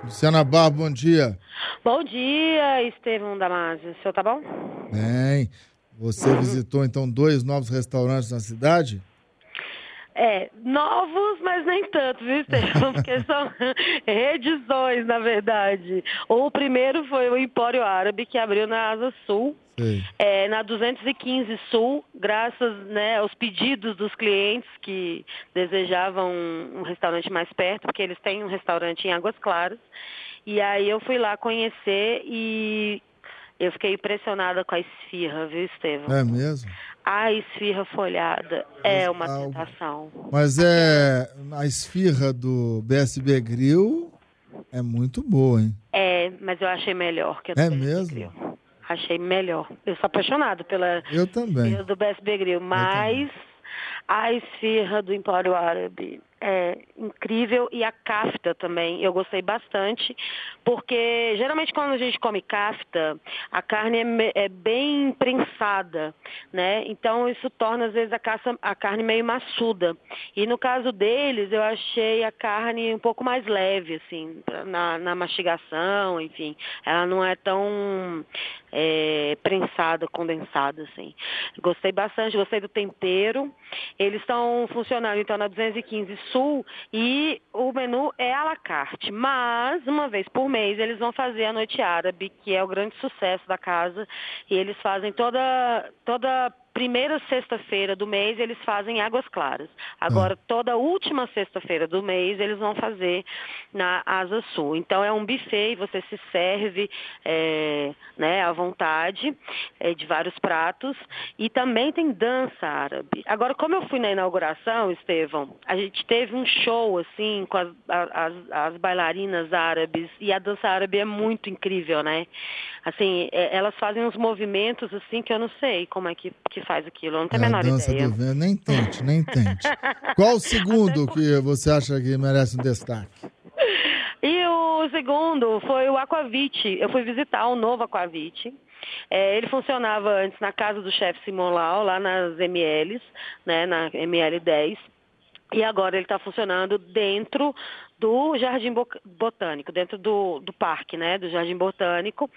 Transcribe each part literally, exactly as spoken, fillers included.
Luciana Barro, bom dia. Bom dia, Estevão Damasio. O senhor tá bom? Bem, você visitou então dois novos restaurantes na cidade? É, novos, mas nem tanto, viu, Estevão? Porque são reedições, na verdade. O primeiro foi o Empório Árabe, que abriu na Asa Sul, é, na duzentos e quinze Sul, graças, né, aos pedidos dos clientes que desejavam um, um restaurante mais perto, porque eles têm um restaurante em Águas Claras. E aí eu fui lá conhecer e eu fiquei impressionada com a esfirra, viu, Estevão? É mesmo? A esfirra folhada é uma tentação. Mas é a esfirra do B S B Grill é muito boa, hein? É, mas eu achei melhor que a do É B S B mesmo? Grill. Achei melhor. Eu sou apaixonada pela Eu também. esfirra do B S B Grill, mas a esfirra do Empório Árabe é incrível e a kafta também, eu gostei bastante, porque geralmente quando a gente come kafta, a carne é, me- é bem prensada, né? Então isso torna às vezes a, caça, a carne meio maçuda. E no caso deles, eu achei a carne um pouco mais leve, assim, na, na mastigação, enfim. Ela não é tão é, prensada, condensada, assim. Gostei bastante, gostei do tempero. Eles estão funcionando, então, na duzentos e quinze Sul, e o menu é à la carte. Mas, uma vez por mês, eles vão fazer a Noite Árabe, que é o grande sucesso da casa, e eles fazem toda, toda primeira sexta-feira do mês, eles fazem em Águas Claras. Agora, toda última sexta-feira do mês, eles vão fazer na Asa Sul. Então, é um buffet, você se serve é, né, à vontade, é, de vários pratos. E também tem dança árabe. Agora, como eu fui na inauguração, Estevão, a gente teve um show, assim, com as, as, as bailarinas árabes, e a dança árabe é muito incrível, né? Assim, é, elas fazem uns movimentos, assim, que eu não sei como é que, que faz aquilo, eu não tenho É a a menor dança ideia. do vento. Nem tente, nem tente. Qual o segundo que você acha que merece um destaque? E o segundo foi o Aquavit. Eu fui visitar o novo Aquavit. É, ele funcionava antes na casa do chefe Simon Lau, lá nas M Ls, né, na M L dez. E agora ele está funcionando dentro do Jardim Bo- Botânico, dentro do, do parque, né, do Jardim Botânico.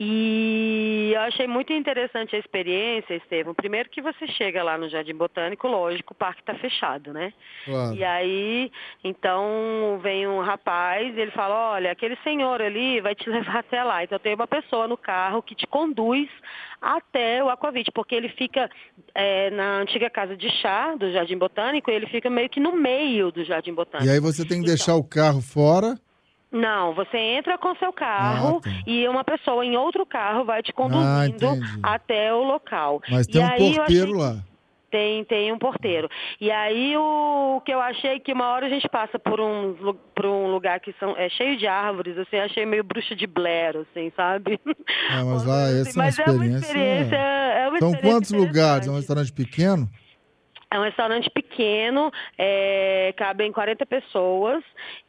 E eu achei muito interessante a experiência, Estevão. Primeiro que você chega lá no Jardim Botânico, lógico, o parque está fechado, né? Claro. E aí, então, vem um rapaz e ele fala, olha, aquele senhor ali vai te levar até lá. Então tem uma pessoa no carro que te conduz até o Aquavit, porque ele fica é, na antiga casa de chá do Jardim Botânico, e ele fica meio que no meio do Jardim Botânico. E aí você tem que deixar o carro fora. Não, você entra com seu Ah, carro tá. e uma pessoa em outro carro vai te Ah, conduzindo entendi. até o local. Mas E tem um aí eu achei porteiro que- lá. Tem, tem um porteiro. E aí o que eu achei que uma hora a gente passa por um, lu- por um lugar que são, é cheio de árvores, assim, achei meio bruxa de Blair, assim, sabe? É, mas Uma lá coisa assim. essa é uma Mas é uma experiência. experiência, é uma São experiência quantos lugares? É um interessante. restaurante pequeno? É um restaurante pequeno, é, cabem quarenta pessoas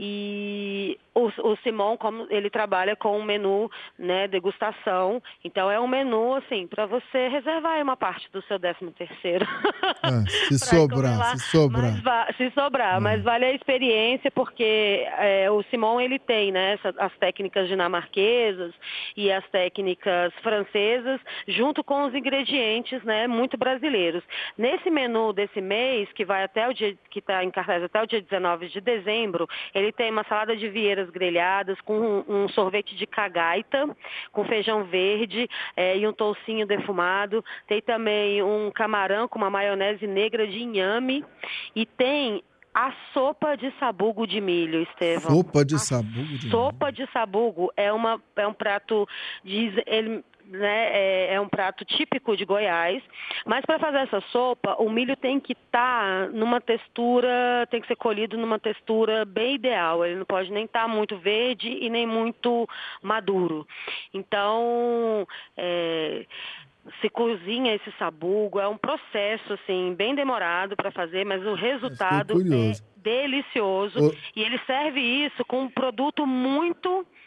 e o, o Simon, como ele trabalha com um menu, né, degustação, então é um menu, assim, para você reservar aí uma parte do seu décimo terceiro. Ah, se Pra ir comer sobrar, lá. se sobrar. Mas va- se sobrar, mas vale a experiência porque é, o Simon, ele tem, né, essa- as técnicas dinamarquesas e as técnicas francesas, junto com os ingredientes, né, muito brasileiros. Nesse menu desse mês, que vai até o dia, que está em cartaz até o dia dezenove de dezembro, ele tem uma salada de vieiras grelhadas com um, um sorvete de cagaita, com feijão verde é, e um toucinho defumado. Tem também um camarão com uma maionese negra de inhame e tem a sopa de sabugo de milho, Estevão. Sopa de A sabugo de milho. sopa de sabugo é, uma, é um prato, diz ele, né, é, é um prato típico de Goiás, mas para fazer essa sopa, o milho tem que estar numa textura, tem que ser colhido numa textura bem ideal, ele não pode nem estar muito verde e nem muito maduro. Então, é, se cozinha esse sabugo, é um processo assim bem demorado para fazer, mas o resultado é curioso. delicioso O- e ele serve isso com um produto muito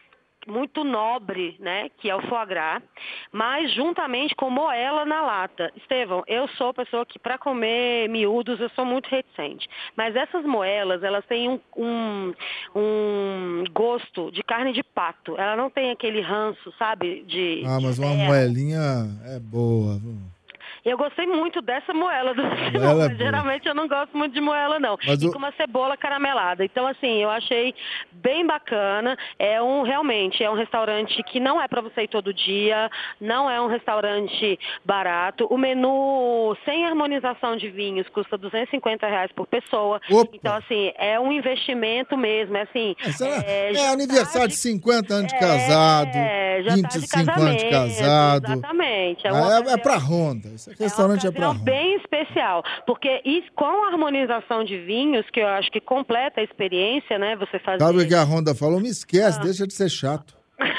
muito nobre, né, que é o foie gras, mas juntamente com moela na lata. Estevão, eu sou pessoa que para comer miúdos eu sou muito reticente, mas essas moelas, elas têm um, um, um gosto de carne de pato, ela não tem aquele ranço, sabe, de... Ah, mas de uma ferro. moelinha é boa, viu? Eu gostei muito dessa moela do Simão, Moela é mas boa. geralmente eu não gosto muito de moela, não. Mas e o- com uma cebola caramelada. Então, assim, eu achei bem bacana. É um, realmente, é um restaurante que não é para você ir todo dia, não é um restaurante barato. O menu sem harmonização de vinhos custa duzentos e cinquenta reais por pessoa. Opa! Então, assim, é um investimento mesmo. É assim, É, sei lá, é, é jantar aniversário de de- cinquenta anos de é, casado, jantar vinte e de cinco anos de casamento, casado. exatamente. É uma Ah, é, é ocasião- pra Honda. Esse é uma restaurante é, pra ocasião Honda. bem especial, porque isso, com a harmonização de vinhos, que eu acho que completa a experiência, né, você fazer... Sabe o que a Honda falou? Me esquece, Ah. deixa de ser chato.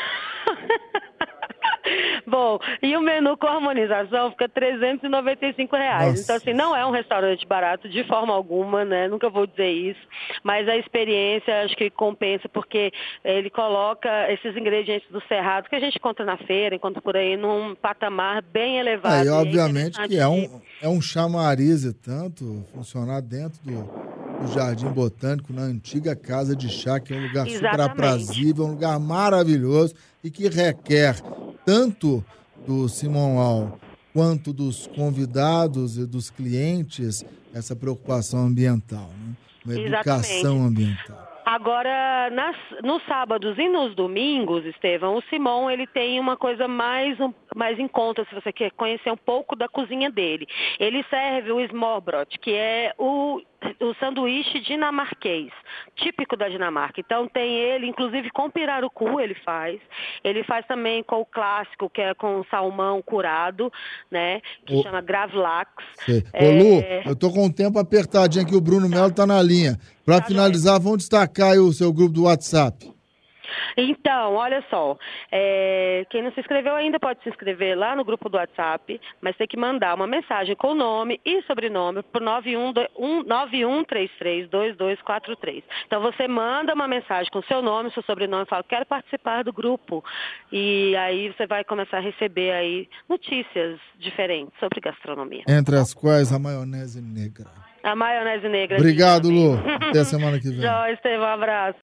Bom, e o menu com harmonização fica trezentos e noventa e cinco reais. Nossa. Então, assim, não é um restaurante barato de forma alguma, né? Nunca vou dizer isso. Mas a experiência acho que compensa, porque ele coloca esses ingredientes do Cerrado que a gente encontra na feira, encontra por aí, num patamar bem elevado. É, e E é obviamente que é interessante um, é um chamariz e tanto funcionar dentro do, do Jardim Botânico, na antiga Casa de Chá, que é um lugar super Exatamente. aprazível, um lugar maravilhoso e que requer tanto do Simon Lau quanto dos convidados e dos clientes essa preocupação ambiental, né? Uma educação Exatamente. ambiental. Agora, nas, nos sábados e nos domingos, Estevão, o Simão ele tem uma coisa mais, um, mais em conta, se você quer conhecer um pouco da cozinha dele. Ele serve o smørbrød, que é o, o sanduíche dinamarquês, típico da Dinamarca. Então tem ele, inclusive com pirarucu ele faz. Ele faz também com o clássico, que é com salmão curado, né? Que O- chama gravlax. Sei. Ô, É, Lu, eu tô com o tempo apertadinho aqui, o Bruno Melo tá na linha. Pra Tá finalizar, vamos destacar aí o seu grupo do WhatsApp. Então, olha só, é, quem não se inscreveu ainda pode se inscrever lá no grupo do WhatsApp, mas tem que mandar uma mensagem com nome e sobrenome para o nove um três três dois dois quatro três. Então você manda uma mensagem com seu nome, seu sobrenome e fala, quero participar do grupo. E aí você vai começar a receber aí notícias diferentes sobre gastronomia. Entre as quais a maionese negra. A maionese negra. Obrigado, diz Lu. também. Até semana que vem. Tchau, Estevão, um abraço.